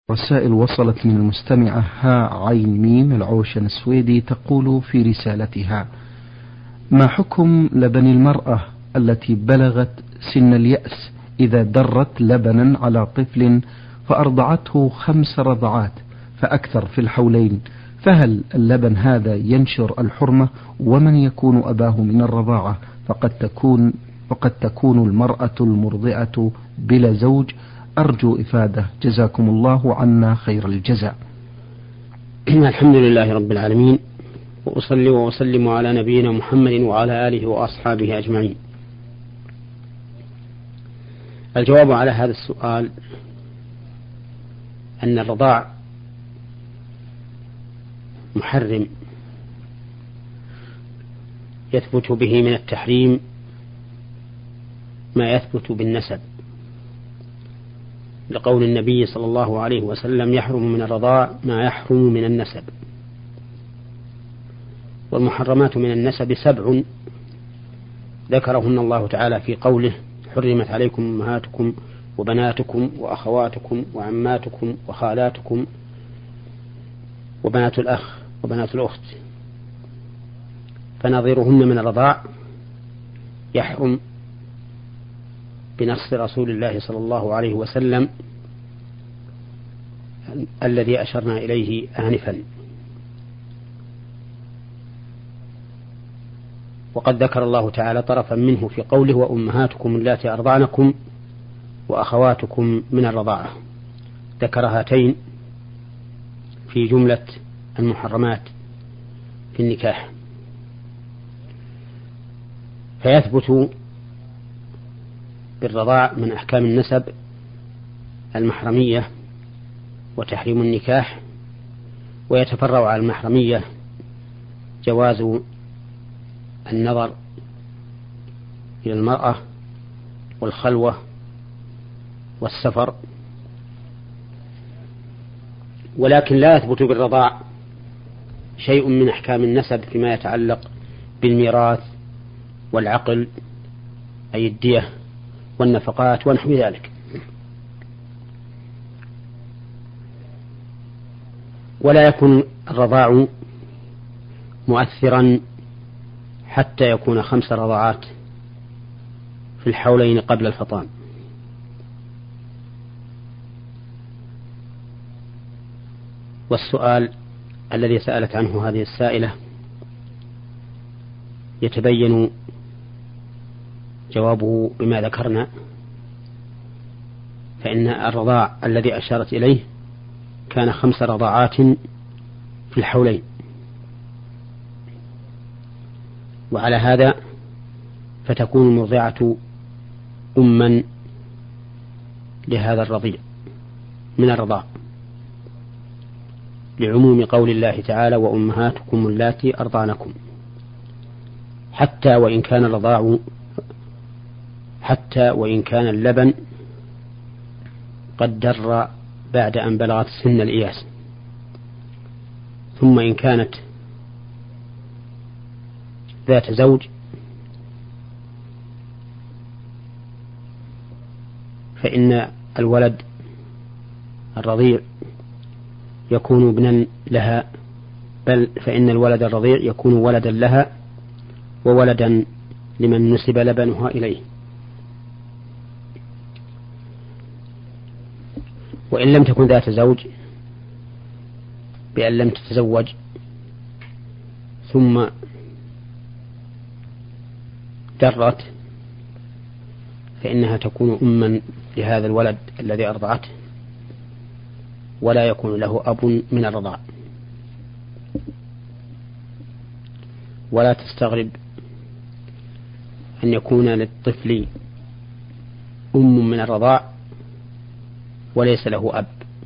رسائل وصلت من المستمعة عين ميم العوشن السويدي، تقول في رسالتها: ما حكم لبن المرأة التي بلغت سن اليأس إذا درت لبنا على طفل فأرضعته 5 رضعات فأكثر في الحولين، فهل اللبن هذا ينشر الحرمة؟ ومن يكون أباه من الرضاعة؟ فقد تكون المرأة المرضعة بلا زوج. أرجو إفادة، جزاكم الله عنا خير الجزاء. الحمد لله رب العالمين، وأصلي وأسلم على نبينا محمد وعلى آله وأصحابه أجمعين. الجواب على هذا السؤال أن الرضاع محرم يثبت به من التحريم ما يثبت بالنسب، لقول النبي صلى الله عليه وسلم: يحرم من الرضاع ما يحرم من النسب. والمحرمات من النسب 7 ذكرهن الله تعالى في قوله: حرمت عليكم أمهاتكم وبناتكم وأخواتكم وعماتكم وخالاتكم وبنات الأخ وبنات الأخت. فنظيرهن من الرضاع يحرم بنص رسول الله صلى الله عليه وسلم الذي أشرنا إليه آنفا. وقد ذكر الله تعالى طرفا منه في قوله: وأمهاتكم اللاتي أرضعنكم وأخواتكم من الرضاعة. ذكر هاتين في جملة المحرمات في النكاح. فيثبت بالرضاع من أحكام النسب المحرمية وتحريم النكاح، ويتفرع على المحرمية جواز النظر إلى المرأة والخلوة والسفر. ولكن لا يثبت بالرضاع شيء من أحكام النسب فيما يتعلق بالميراث والعقل، أي الدية والنفقات ونحو ذلك. ولا يكون الرضاع مؤثرا حتى يكون 5 رضعات في الحولين قبل الفطام. والسؤال الذي سألت عنه هذه السائلة يتبين جوابه بما ذكرنا، فإن الرضاع الذي أشارت إليه كان 5 رضعات في الحولين. وعلى هذا فتكون المرضعة أما لهذا الرضيع من الرضاع، لعموم قول الله تعالى: وأمهاتكم اللاتي أرضعنكم، حتى وإن كان اللبن قد در بعد أن بلغت سن الإياس. ثم إن كانت ذات زوج فإن الولد الرضيع يكون ابنا لها، بل فإن الولد الرضيع يكون ولدا لها وولدا لمن نسب لبنها إليه. وإن لم تكن ذات زوج بأن لم تتزوج ثم درت، فإنها تكون أما لهذا الولد الذي أرضعته، ولا يكون له أب من الرضاع. ولا تستغرب أن يكون للطفل أم من الرضاع وليس له أب.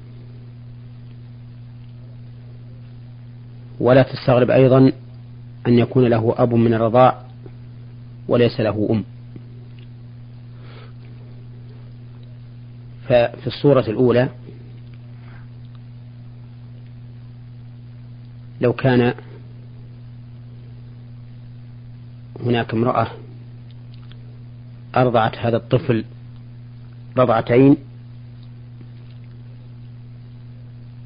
ولا تستغرب أيضا أن يكون له أب من الرضاع وليس له أم. ففي الصورة الأولى لو كان هناك امرأة أرضعت هذا الطفل رضعتين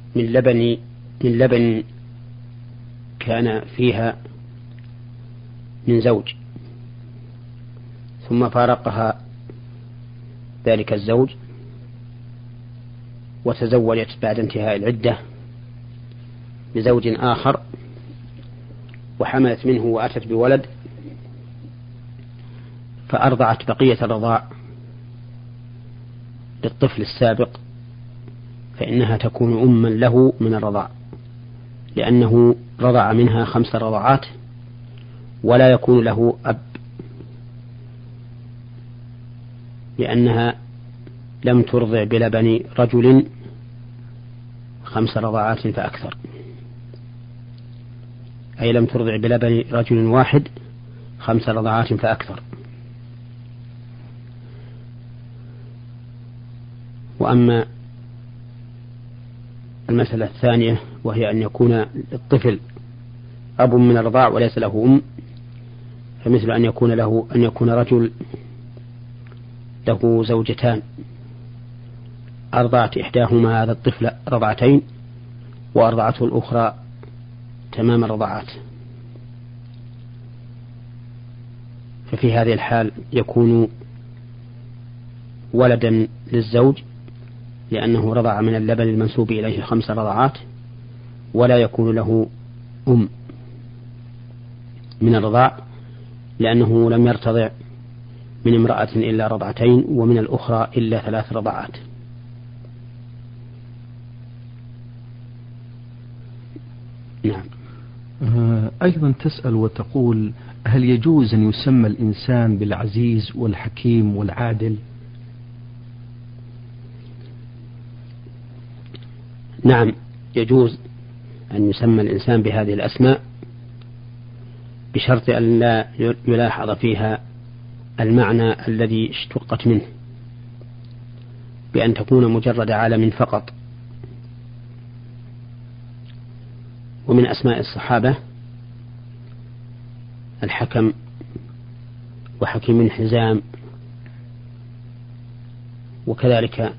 من لبن كان فيها من زوج، ثم فارقها ذلك الزوج وتزوجت بعد انتهاء العدة بزوج آخر وحملت منه وأتت بولد، فأرضعت بقية الرضاع للطفل السابق، فإنها تكون أما له من الرضاع، لأنه رضع منها 5 رضعات ولا يكون له أب، لأنها لم ترضع بلبن رجل 5 رضعات فأكثر، أي لم ترضع بلبن رجل واحد 5 رضعات فأكثر. وأما المسألة الثانية وهي أن يكون الطفل أب من الرضاع وليس له أم، فمثل أن يكون رجل له زوجتان أرضعت إحداهما هذا الطفل رضعتين وأرضعته الأخرى تمام الرضعات، ففي هذه الحال يكون ولدا للزوج لأنه رضع من اللبن المنسوب إليه 5 رضعات، ولا يكون له أم من الرضاع لأنه لم يرتضع من امرأة إلا رضعتين ومن الأخرى إلا 3 رضعات. نعم. أيضا تسأل وتقول: هل يجوز أن يسمى الإنسان بالعزيز والحكيم والعادل؟ نعم، يجوز أن يسمى الإنسان بهذه الأسماء بشرط أن لا يلاحظ فيها المعنى الذي اشتقت منه، بأن تكون مجرد علم فقط. ومن أسماء الصحابة الحكم وحكيم حزام، وكذلك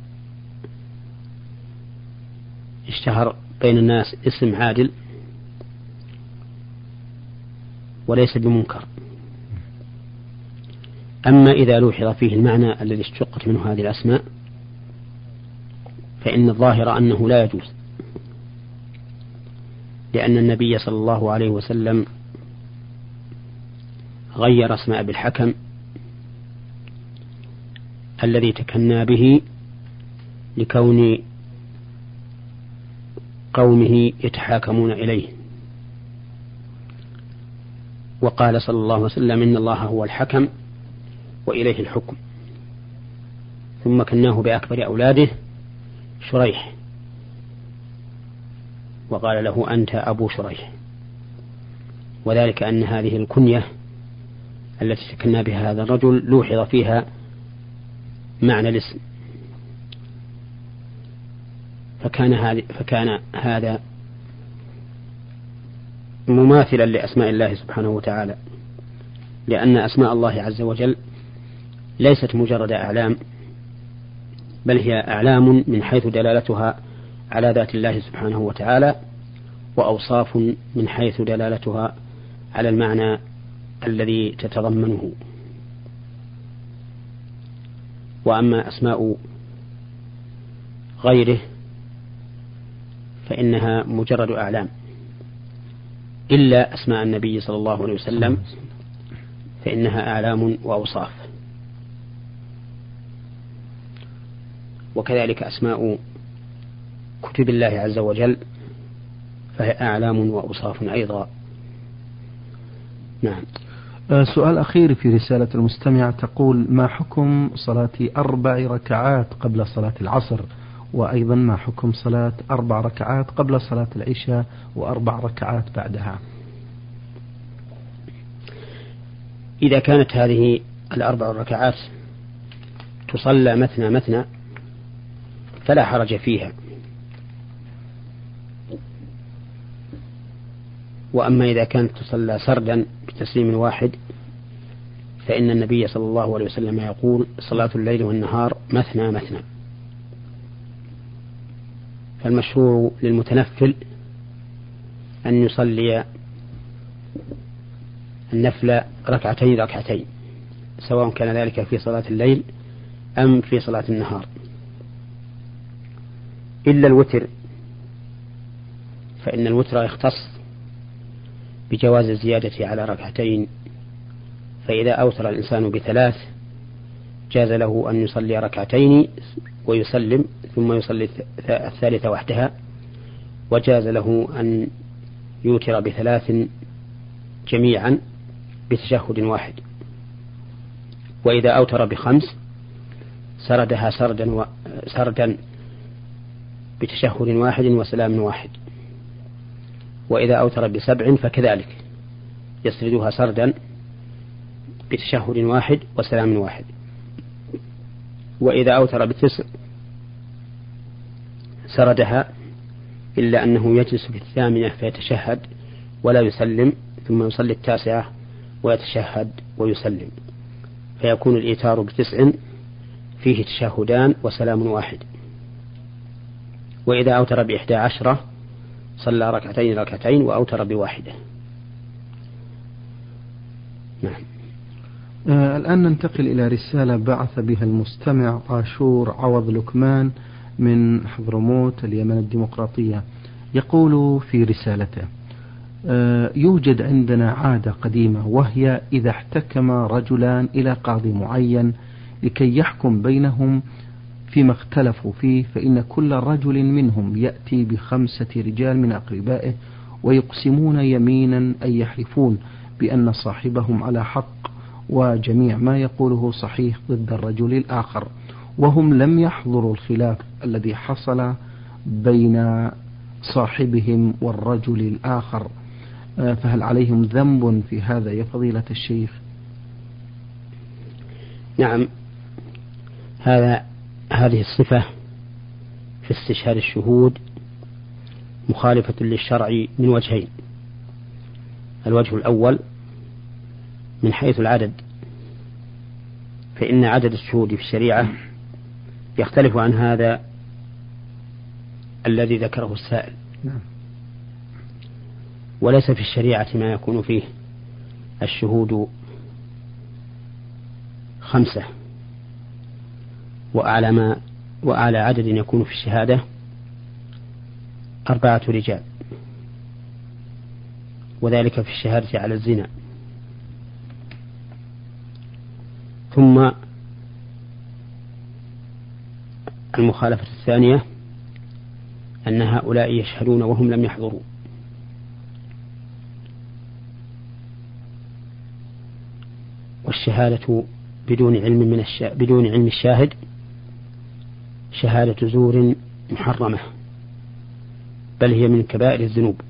اشتهر بين الناس اسم عادل وليس بمنكر. أما إذا لوحظ فيه المعنى الذي اشتقت منه هذه الأسماء فإن الظاهر أنه لا يجوز، لأن النبي صلى الله عليه وسلم غير اسم أبي الحكم الذي تكنى به لكون قومه يتحاكمون إليه، وقال صلى الله عليه وسلم: إن الله هو الحكم وإليه الحكم. ثم كناه بأكبر أولاده شريح، وقال له: أنت أبو شريح، وذلك أن هذه الكنية التي تكنى بها هذا الرجل لوحظ فيها معنى الاسم، فكان هذا مماثلا لأسماء الله سبحانه وتعالى، لأن أسماء الله عز وجل ليست مجرد أعلام، بل هي أعلام من حيث دلالتها على ذات الله سبحانه وتعالى، وأوصاف من حيث دلالتها على المعنى الذي تتضمنه. وأما أسماء غيره فإنها مجرد أعلام، إلا أسماء النبي صلى الله عليه وسلم فإنها أعلام وأوصاف. وكذلك أسماء كتب الله عز وجل فهي أعلام وأوصاف أيضا. نعم. سؤال أخير في رسالة المستمع تقول: ما حكم صلاة 4 ركعات قبل صلاة العصر؟ وأيضا ما حكم صلاة 4 ركعات قبل صلاة العشاء و4 ركعات بعدها؟ إذا كانت هذه 4 ركعات تصلى مثنى مثنى فلا حرج فيها. وأما إذا كانت تصلى سردا بتسليم واحد فإن النبي صلى الله عليه وسلم يقول: صلاة الليل والنهار مثنى مثنى. فالمشروع للمتنفل أن يصلي النفل ركعتين سواء كان ذلك في صلاة الليل أم في صلاة النهار، إلا الوتر، فإن الوتر يختص بجواز الزيادة على ركعتين، فإذا أوتر الإنسان ب3 جاز له أن يصلي ركعتين ويسلم ثم يصلي الثالثة وحدها، وجاز له أن يوتر ب3 جميعا بتشهد واحد، وإذا أوتر ب5 سردها سردا بتشهد واحد وسلام واحد، وإذا أوتر ب7 فكذلك يسردها سردا بتشهد واحد وسلام واحد، وإذا أوتر ب9 سردها إلا أنه يجلس في 8 فيتشهد ولا يسلم ثم يصلي 9 ويتشهد ويسلم، فيكون الإيتار ب9 فيه تشهدان وسلام واحد. وإذا أوتر ب11 صلى ركعتين وأوتر ب1. نعم. الآن ننتقل إلى رسالة بعث بها المستمع عاشور عوض لكمان من حضرموت اليمن الديمقراطية. يقول في رسالته: يوجد عندنا عادة قديمة، وهي إذا احتكم رجلان إلى قاضي معين لكي يحكم بينهم فيما اختلفوا فيه، فإن كل رجل منهم يأتي ب5 رجال من أقربائه ويقسمون يمينا أي يحلفون بأن صاحبهم على حق وجميع ما يقوله صحيح ضد الرجل الآخر، وهم لم يحضروا الخلاف الذي حصل بين صاحبهم والرجل الآخر، فهل عليهم ذنب في هذا يا فضيلة الشيخ؟ نعم، هذه الصفة في استشهاد الشهود مخالفة للشرع من وجهين. الوجه الأول من حيث العدد، فإن عدد الشهود في الشريعة يختلف عن هذا الذي ذكره السائل، وليس في الشريعة ما يكون فيه الشهود 5، وأعلى عدد يكون في الشهادة 4 رجال، وذلك في الشهادة على الزنا. ثم المخالفة الثانية أن هؤلاء يشهدون وهم لم يحضروا، والشهادة بدون علم الشاهد شهادة زور محرمة، بل هي من كبائر الذنوب،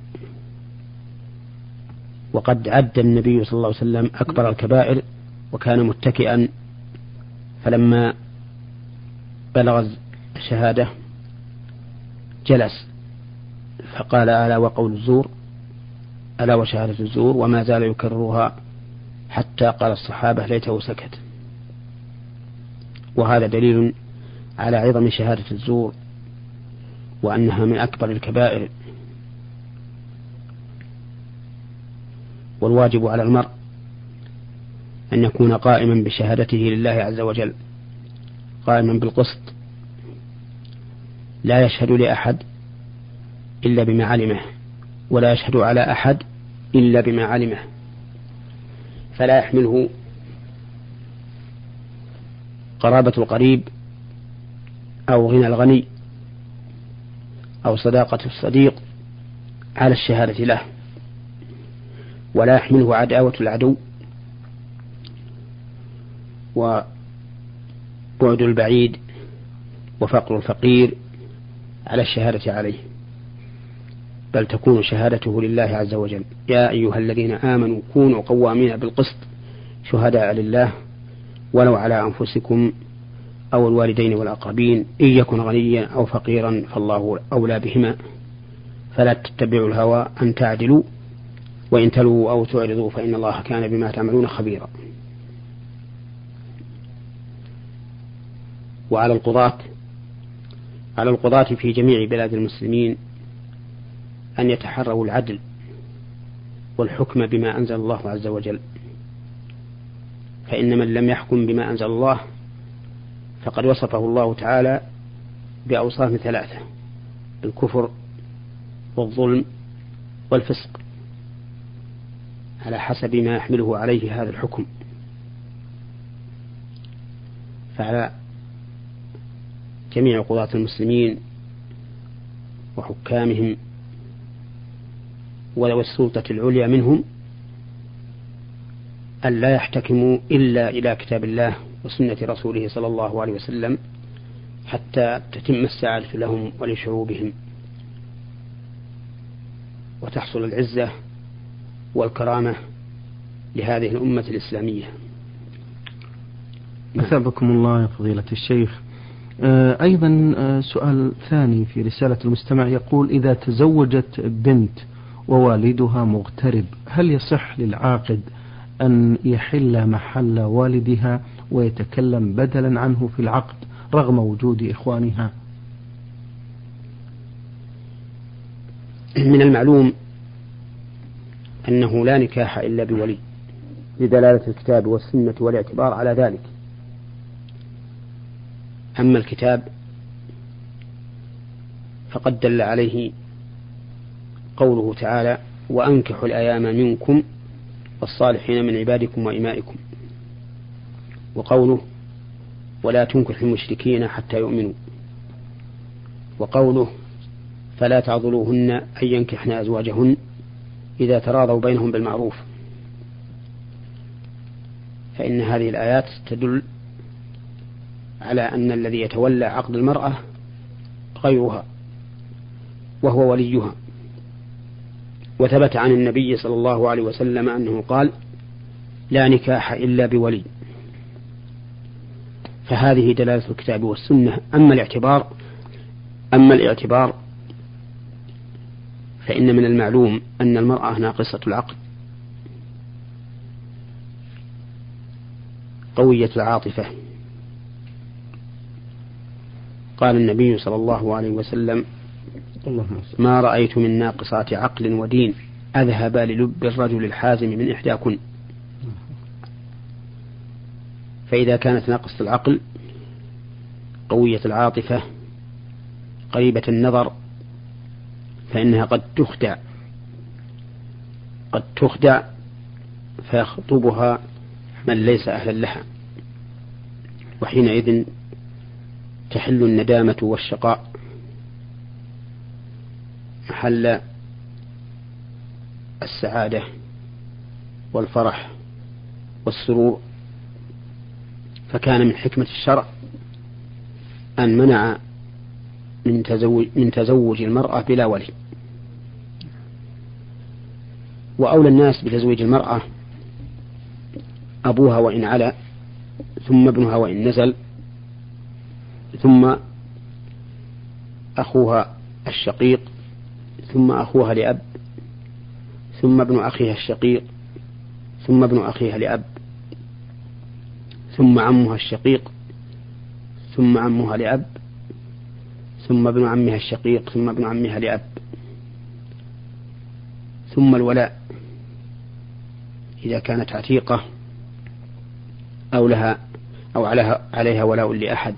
وقد عد النبي صلى الله عليه وسلم أكبر الكبائر وكان متكئا، فلما بلغ الشهادة جلس فقال: ألا وقول الزور، ألا وشهادة الزور، وما زال يكررها حتى قال الصحابة ليته سكت. وهذا دليل على عظم شهادة الزور وأنها من أكبر الكبائر. والواجب على المرء أن يكون قائما بشهادته لله عز وجل، قائما بالقسط، لا يشهد لأحد إلا بما علمه، ولا يشهد على أحد إلا بما علمه، فلا يحمله قرابة القريب أو غنى الغني أو صداقة الصديق على الشهادة له، ولا يحمله عداوة العدو وبعد البعيد وفقر الفقير على الشهادة عليه، بل تكون شهادته لله عز وجل. يا أيها الذين آمنوا كونوا قوامين بالقسط شهداء لله ولو على أنفسكم أو الوالدين والأقربين إن يكن غنيا أو فقيرا فالله أولى بهما فلا تتبعوا الهوى أن تعدلوا وإن تلووا أو تعرضوا فإن الله كان بما تعملون خبيرا. وعلى القضاة على القضاة في جميع بلاد المسلمين أن يتحروا العدل والحكم بما أنزل الله عز وجل، فإن من لم يحكم بما أنزل الله فقد وصفه الله تعالى بأوصاف 3: الكفر والظلم والفسق، على حسب ما يحمله عليه هذا الحكم. فعلى جميع قضاة المسلمين وحكامهم والسلطة العليا منهم أن لا يحتكموا إلا إلى كتاب الله وسنة رسوله صلى الله عليه وسلم حتى تتم السعادة لهم ولشعوبهم وتحصل العزة والكرامة لهذه الأمة الإسلامية. أثابكم الله يا فضيلة الشيخ. أيضا سؤال ثاني في رسالة المستمع يقول: إذا تزوجت بنت ووالدها مغترب، هل يصح للعاقد أن يحل محل والدها ويتكلم بدلا عنه في العقد رغم وجود إخوانها؟ من المعلوم أنه لا نكاح إلا بولي لدلالة الكتاب والسنة والاعتبار على ذلك. أما الكتاب فقد دل عليه قوله تعالى: وأنكحوا الأيام منكم والصالحين من عبادكم وإمائكم، وقوله: ولا تنكحوا المشركين حتى يؤمنوا، وقوله: فلا تعضلوهن أن ينكحن أزواجهن إذا تراضوا بينهم بالمعروف. فإن هذه الآيات تدل على أن الذي يتولى عقد المرأة غيرها وهو وليها. وثبت عن النبي صلى الله عليه وسلم أنه قال: لا نكاح إلا بولي. فهذه دلالة الكتاب والسنة. أما الاعتبار فإن من المعلوم أن المرأة ناقصة العقل قوية العاطفة. قال النبي صلى الله عليه وسلم: ما رأيت من ناقصات عقل ودين أذهب للب الرجل الحازم من إحداكن. فإذا كانت ناقصة العقل قوية العاطفة قريبة النظر فإنها قد تخدع فيخطبها من ليس أهلا لها، وحينئذ تحل الندامة والشقاء محل السعادة والفرح والسرور. فكان من حكمة الشرع أن منع من تزوج المرأة بلا ولي. وأولى الناس بتزويج المرأة أبوها وإن علا، ثم ابنها وإن نزل، ثم أخوها الشقيق، ثم أخوها لأب، ثم ابن أخيها الشقيق، ثم ابن أخيها لأب، ثم عمها الشقيق، ثم عمها لأب، ثم ابن عمها الشقيق، ثم ابن عمها لأب، ثم الولاء إذا كانت عتيقة أو لها أو عليها ولاء لأحد،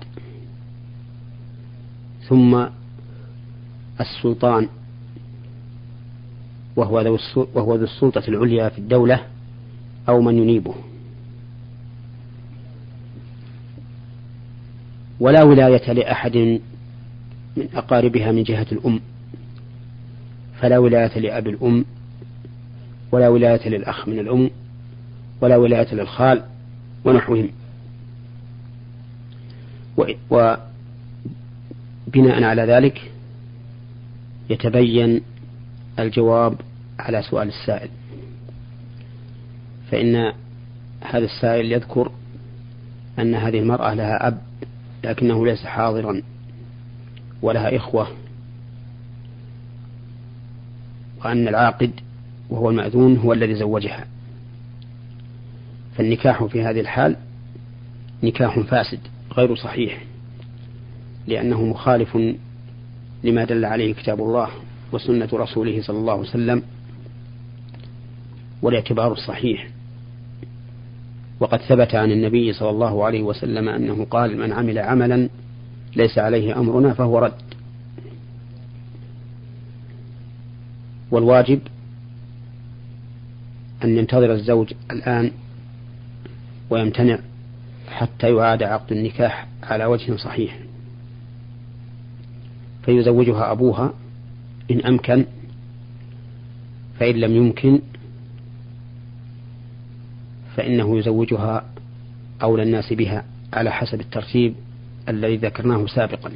ثم السلطان وهو ذو السلطة العليا في الدولة أو من ينيبه. ولا ولاية لأحد من أقاربها من جهة الأم، فلا ولاية لأب الأم، ولا ولاية للأخ من الأم، ولا ولاية للخال ونحوهم. وبناء على ذلك يتبين الجواب على سؤال السائل، فإن هذا السائل يذكر أن هذه المرأة لها أب لكنه ليس حاضرا، ولها إخوة، وأن العاقد وهو المأذون هو الذي زوجها. فالنكاح في هذه الحال نكاح فاسد غير صحيح، لأنه مخالف لما دل عليه كتاب الله وسنة رسوله صلى الله عليه وسلم والاعتبار الصحيح. وقد ثبت عن النبي صلى الله عليه وسلم أنه قال: من عمل عملا ليس عليه أمرنا فهو رد. والواجب أن ينتظر الزوج الآن ويمتنع حتى يعاد عقد النكاح على وجه صحيح، فيزوجها أبوها إن أمكن، فإن لم يمكن فإنه يزوجها أولى الناس بها على حسب الترتيب الذي ذكرناه سابقا،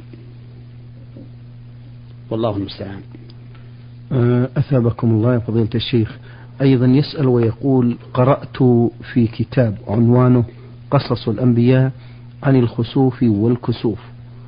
والله المستعان. أثابكم الله يا فضيلة الشيخ. أيضا يسأل ويقول: قرأت في كتاب عنوانه قصص الأنبياء عن الخسوف والكسوف،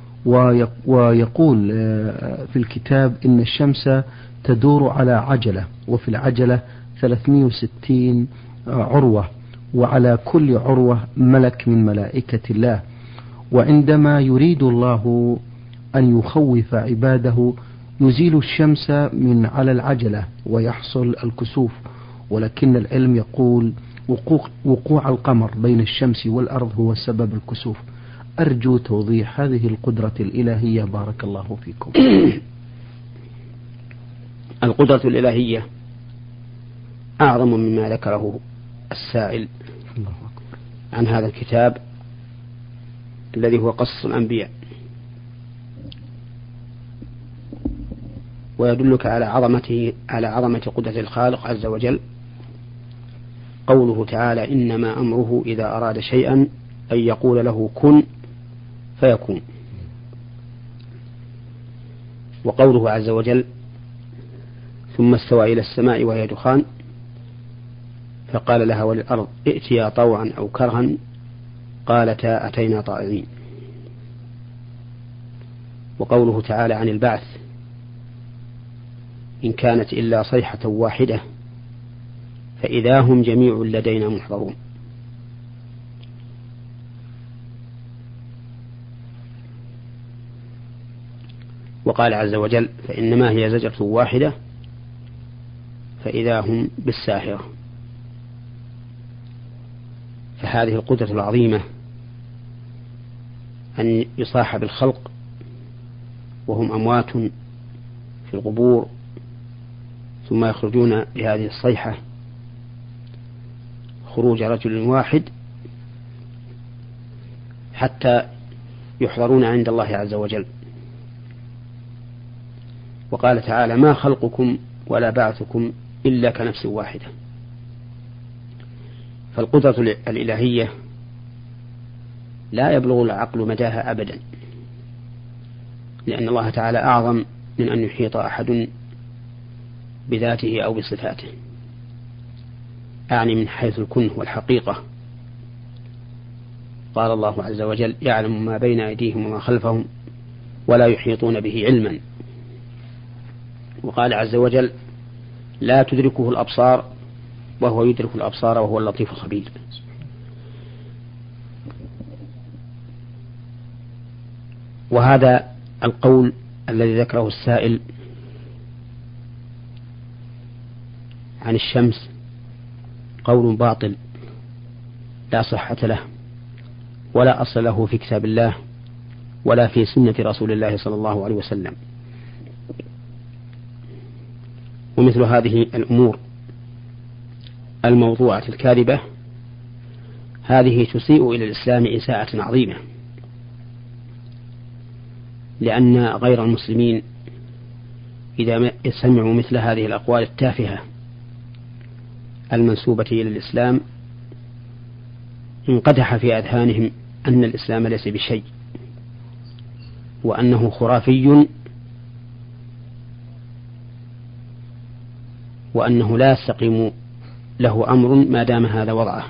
ويقول في الكتاب إن الشمس تدور على عجلة، وفي العجلة 360 عروة، وعلى كل عروة ملك من ملائكة الله، وعندما يريد الله أن يخوف عباده يزيل الشمس من على العجلة ويحصل الكسوف، ولكن العلم يقول وقوع القمر بين الشمس والأرض هو سبب الكسوف. أرجو توضيح هذه القدرة الإلهية بارك الله فيكم. القدرة الإلهية أعظم مما ذكره السائل عن هذا الكتاب الذي هو قصص الأنبياء، ويدلك على عظمة قدرة الخالق عز وجل قوله تعالى: إنما أمره إذا أراد شيئا أن يقول له كن فيكون. وقوله عز وجل: ثم استوى إلى السماء وهي دخان فقال لها وللأرض ائتيا طوعا أو كرها قالتا أتينا طائعين. وقوله تعالى عن البعث: إن كانت إلا صيحة واحدة فإذا هم جميع لدينا محضرون. وقال عز وجل: فإنما هي زجرة واحدة فإذا هم بالساهرة. فهذه القدرة العظيمة أن يصاح بالخلق وهم أموات في القبور ثم يخرجون بهذه الصيحة خروج رجل واحد حتى يحضرون عند الله عز وجل. وقال تعالى: ما خلقكم ولا بعثكم إلا كنفس واحدة. فالقدرة الإلهية لا يبلغ العقل مداها أبدا، لأن الله تعالى أعظم من أن يحيط أحد بذاته أو بصفاته، أعني من حيث الكنه والحقيقة. قال الله عز وجل: يعلم ما بين أيديهم وما خلفهم ولا يحيطون به علما. وقال عز وجل: لا تدركه الأبصار وهو يدرك الأبصار وهو اللطيف الخبير. وهذا القول الذي ذكره السائل عن الشمس قول باطل لا صحة له ولا أصل له في كتاب الله ولا في سنة رسول الله صلى الله عليه وسلم. ومثل هذه الأمور الموضوعة الكاذبة هذه تسيء إلى الإسلام إساءة عظيمة، لأن غير المسلمين إذا سمعوا مثل هذه الأقوال التافهة المنسوبة إلى الإسلام انقدح في أذهانهم أن الإسلام ليس بشيء وأنه خرافي وأنه لا يستقيم له أمر ما دام هذا وضعه.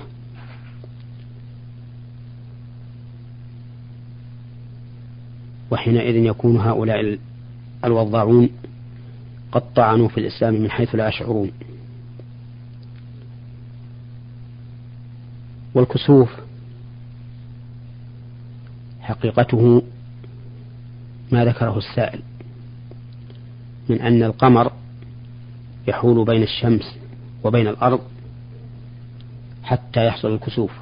وحينئذ يكون هؤلاء الوضاعون قد طعنوا في الإسلام من حيث لا يشعرون. والكسوف حقيقته ما ذكره السائل، من أن القمر يحول بين الشمس وبين الأرض حتى يحصل الكسوف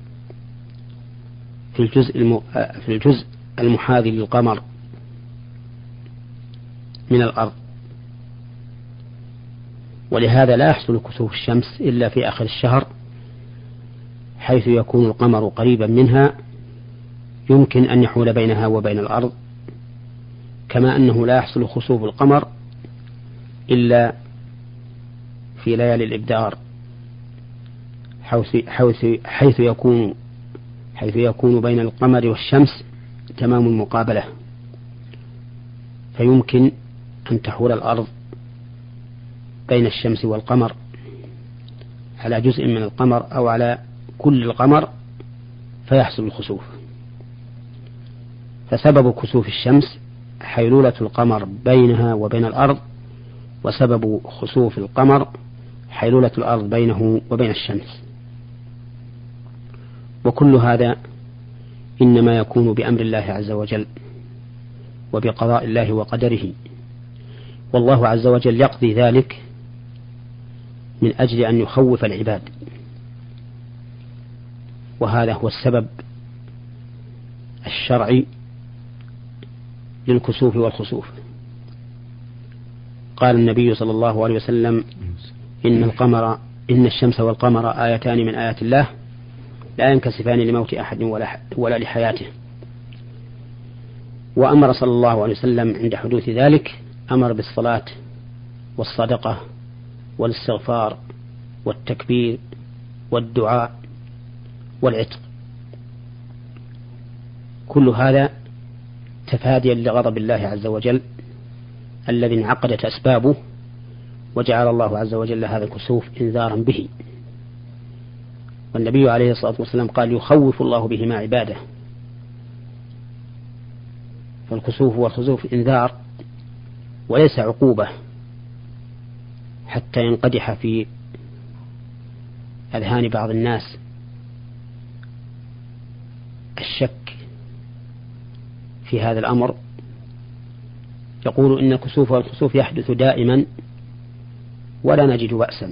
في الجزء المحاذي للقمر من الأرض، ولهذا لا يحصل كسوف الشمس إلا في آخر الشهر، حيث يكون القمر قريبا منها يمكن أن يحول بينها وبين الأرض، كما أنه لا يحصل خسوف القمر إلا في ليالي الإبدار، حيث يكون بين القمر والشمس تمام المقابلة، فيمكن أن تحول الأرض بين الشمس والقمر على جزء من القمر أو على كل القمر فيحصل الخسوف. فسبب كسوف الشمس حيلولة القمر بينها وبين الأرض، وسبب خسوف القمر حيلولة الأرض بينه وبين الشمس. وكل هذا إنما يكون بأمر الله عز وجل وبقضاء الله وقدره، والله عز وجل يقضي ذلك من أجل أن يخوف العباد، وهذا هو السبب الشرعي للكسوف والخسوف. قال النبي صلى الله عليه وسلم: إن الشمس والقمر آيتان من آيات الله لا ينكسفان لموت أحد ولا لحياته. وأمر صلى الله عليه وسلم عند حدوث ذلك أمر بالصلاة والصدقة والاستغفار والتكبير والدعاء والعتق، كل هذا تفاديا لغضب الله عز وجل الذي انعقدت أسبابه، وجعل الله عز وجل هذا الكسوف إنذارا به. والنبي عليه الصلاة والسلام قال: يخوف الله بهما عباده. فالكسوف والخسوف إنذار وليس عقوبة حتى ينقدح في أذهان بعض الناس الشك في هذا الأمر، يقول إن الكسوف والخسوف يحدث دائما ولا نجد بأسا،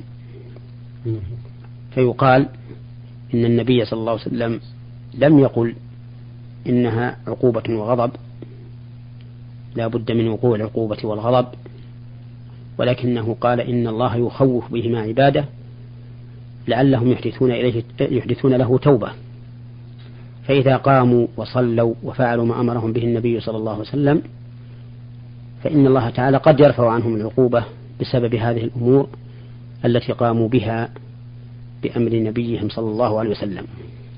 فيقال إن النبي صلى الله عليه وسلم لم يقل إنها عقوبة وغضب، لا بد من وقوع العقوبة والغضب، ولكنه قال إن الله يخوف بهما عباده لعلهم يحدثون له توبة، فإذا قاموا وصلوا وفعلوا ما أمرهم به النبي صلى الله عليه وسلم فإن الله تعالى قد يرفع عنهم العقوبة بسبب هذه الأمور التي قاموا بها بأمر نبيهم صلى الله عليه وسلم.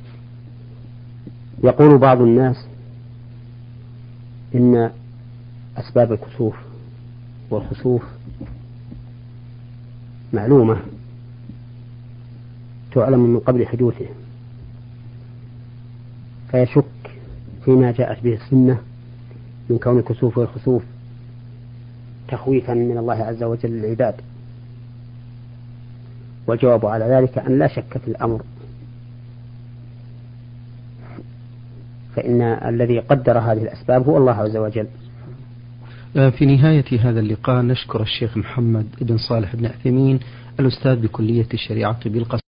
يقول بعض الناس إن أسباب الكسوف والخسوف معلومة تعلم من قبل حدوثه، فيشك فيما جاءت به السنة من كون الكسوف والخسوف تخويفا من الله عز وجل للعباد. والجواب على ذلك أن لا شك في الأمر، فإن الذي قدر هذه الأسباب هو الله عز وجل. في نهاية هذا اللقاء نشكر الشيخ محمد بن صالح بن عثيمين الأستاذ بكلية الشريعة بالقصر